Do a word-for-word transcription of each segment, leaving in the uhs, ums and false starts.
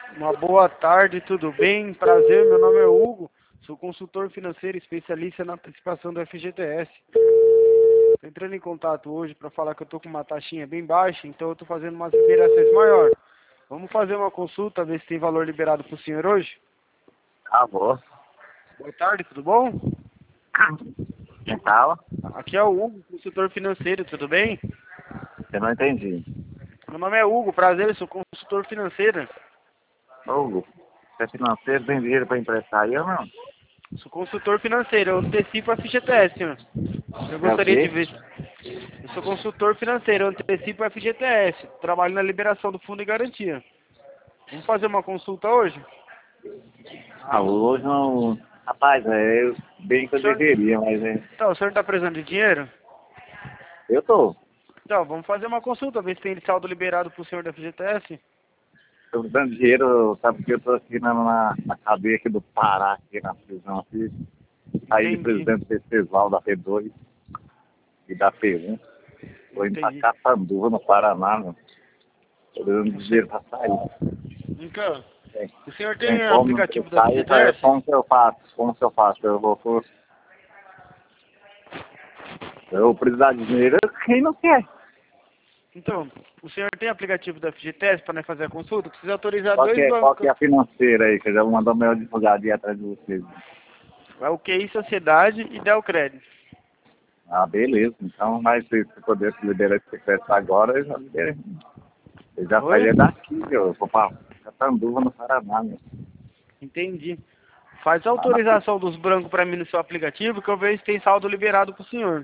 Uma boa tarde, tudo bem? Prazer, meu nome é Hugo, sou consultor financeiro especialista na antecipação do F G T S. Estou entrando em contato hoje para falar que eu estou com uma taxinha bem baixa, então eu estou fazendo umas liberações maior. Vamos fazer uma consulta, ver se tem valor liberado para o senhor hoje? Ah, boa. Boa tarde, tudo bom? Quem fala? Aqui é o Hugo, consultor financeiro, tudo bem? Eu não entendi. Meu nome é Hugo, prazer, eu sou consultor financeiro. Hugo, você é financeiro, tem dinheiro para emprestar aí ou não? Sou consultor financeiro, eu antecipo a F G T S, senhor. Eu É o gostaria de quê? ver. Eu sou consultor financeiro, eu antecipo a F G T S. Trabalho na liberação do fundo de garantia. Vamos fazer uma consulta hoje? Ah, hoje não... Rapaz, é, eu, bem que O eu senhor... deveria, mas é... Então, o senhor está precisando de dinheiro? Eu tô. Então, vamos fazer uma consulta, ver se tem saldo liberado para o senhor da F G T S. Tô dando dinheiro, sabe que eu tô aqui na, na, na cadeia aqui do Pará, aqui na prisão aqui. Aí de Entendi, presidente festival da P dois e da P um. Tô indo pra entendi. Catanduva, no Paraná, meu. Tô dando Você... dinheiro pra sair. Então, Tem, o senhor tem tem como não aplicativo da prestar isso, é, F G T S? como que eu faço? Como que eu faço? Eu vou... vou- Eu precisar de dinheiro, quem não quer? Então, o senhor tem aplicativo da F G T S para nós fazer a consulta? Precisa autorizar Qual que dois é, qual que bancos. é a financeira aí, que eu já vou mandar o meu advogado ir atrás de vocês. É o Q I Sociedade e Delcred. Ah, beleza. Então, mas se você puder liberar esse secreto agora, eu já liberei. Eu já Oi? saí daqui, eu vou pra Catanduva, no Paraná, meu. Entendi. Faz a Lá na pri- autorização dos brancos para mim no seu aplicativo que eu vejo se tem saldo liberado pro senhor.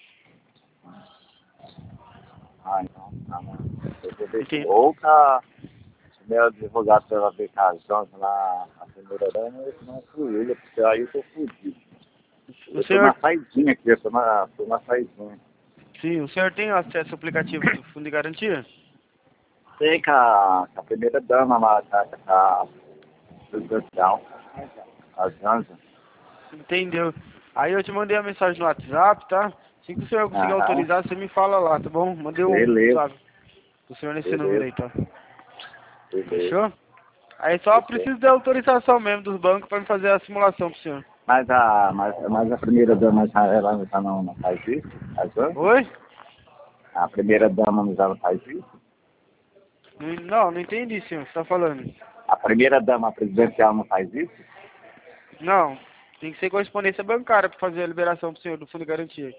Ah, então, tá, mano. Eu vou ver com Entendi. ou com a- o meu advogado pela ver com a Jones lá, a primeira dama, ou se não com ele, porque aí eu tô fudido. O Eu tô na senhor, saidinha aqui, eu tô na, tô na saidinha. sim, o senhor tem acesso ao aplicativo do Fundo de Garantia? Sei com a, com a primeira dama lá, com a, com a presidencial, a Jones. Entendeu? Aí eu te mandei a mensagem no WhatsApp, tá? Assim que o senhor conseguir Aham, autorizar, você me fala lá, tá bom? Mandei o beleza, WhatsApp pro senhor nesse número beleza, aí, tá? beleza. Fechou? Aí só Fechou. preciso da autorização mesmo dos bancos para me fazer a simulação pro senhor. Mas a, mas, mas a primeira dama já, ela já não, não faz isso? A Jones? Oi? A primeira dama já não faz isso? Não, não não entendi, senhor. Você tá falando? A primeira dama presidencial não faz isso? Não, tem que ser correspondência bancária para fazer a liberação pro senhor do fundo de garantia.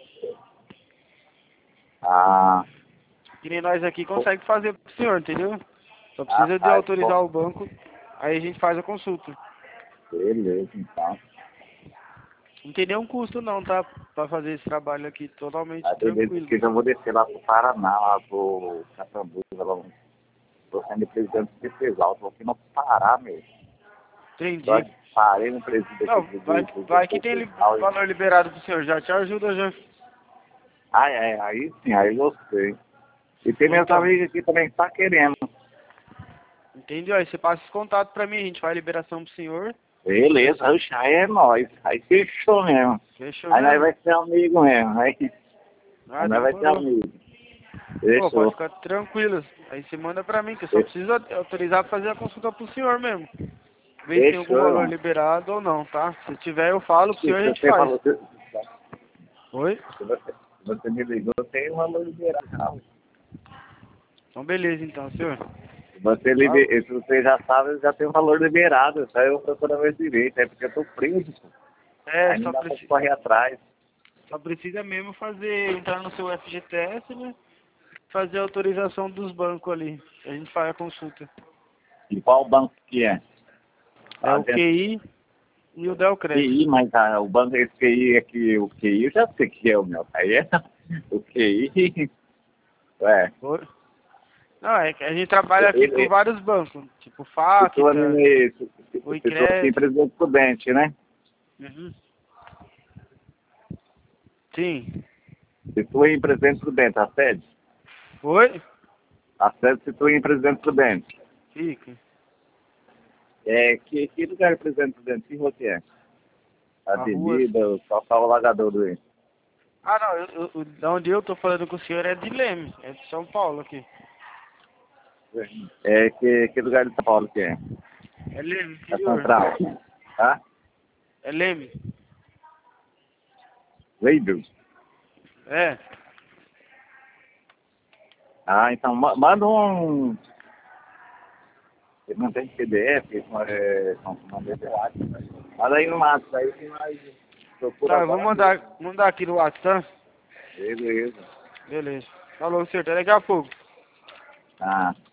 Ah, Que nem nós aqui pô, consegue fazer pro senhor, entendeu? Só ah, precisa de faz, pô. autorizar o banco, aí a gente faz a consulta. Beleza, então. Não tem nenhum custo não, tá? Pra fazer esse trabalho aqui, totalmente Ah, beleza, tranquilo. porque eu já vou descer lá pro Paraná, lá pro Catanduva, lá, tô sendo presidente do festival, tô aqui no Pará, meu. Tô Entendi. aqui, parei no presidente aqui Não, do, vai, do, do, do vai que tem li- festival. E... valor liberado pro senhor, já te ajuda já. Ai, ai, aí sim, aí gostei. E tem meus Então, amigos aqui também que tá querendo. entendeu? Aí você passa esse contato pra mim, a gente faz a liberação pro senhor. É Beleza, só- oxe, aí é nóis. Aí fechou mesmo. Fechou Aí nós mesmo? vai ser amigo mesmo. Aí, Ah, aí nós vai ser demorou. amigo. Pô, pode Fechou. ficar tranquilo. Aí você manda pra mim, que eu só Fechou, preciso autorizar pra fazer a consulta pro senhor mesmo. Ver se tem algum fechou, valor irmão. liberado ou não, tá? Se tiver, eu falo pro Se senhor e a gente você faz. falou, se Oi? você, se você me ligou, tem um valor liberado. Então beleza então, senhor. Se você, Tá? liber, se você já sabe, já tem um valor liberado. Só eu procurar meu direito. É porque eu tô preso. Pô. É, Aí não só, dá pra preci correr atrás. só precisa mesmo fazer, entrar no seu F G T S, né? Fazer a autorização dos bancos ali. A gente faz a consulta. E qual banco que é? É A o gente, Q I e o Delcred. Q I, mas ah, o banco, esse Q I aqui, o Q I eu já sei que é o meu. Aí é o Q I. Ué, Oi? Não, é que a gente trabalha aqui com ele, vários bancos, tipo se tu, Facta, anime- se, se, o se tu assim, Icred. presidente prudente, né? Uhum. Sim. Se tu é em presidente prudente, a sede? Oi? A sede se tu é em presidente prudente. Fica. É, que, que lugar é presidente prudente? Que rua que é? A rua. Avenida, qual tá o alagador do... Ah, não, eu, eu, da onde eu tô falando com o senhor é de Leme, é de São Paulo aqui. É, que, que lugar de São Paulo que é? É Leme, Da senhor. Central. Tá? É Leme. Weibel. É. Ah, então ma manda um... Ele não tem P D F, é... não, mandei pelo WhatsApp. Manda aí no WhatsApp aí que nós procura Tá, eu vou agora mandar, mesmo. mandar aqui no WhatsApp. Beleza. Beleza. Falou, senhor. Até daqui a pouco. Ah.